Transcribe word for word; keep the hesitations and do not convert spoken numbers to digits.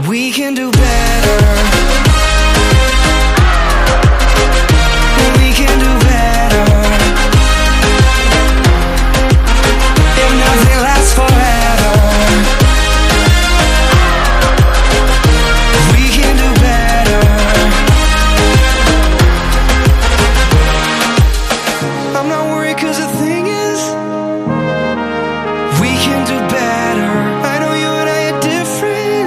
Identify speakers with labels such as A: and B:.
A: We can do better. We can do better. If nothing lasts forever, we can do better. I'm not worried 'cause the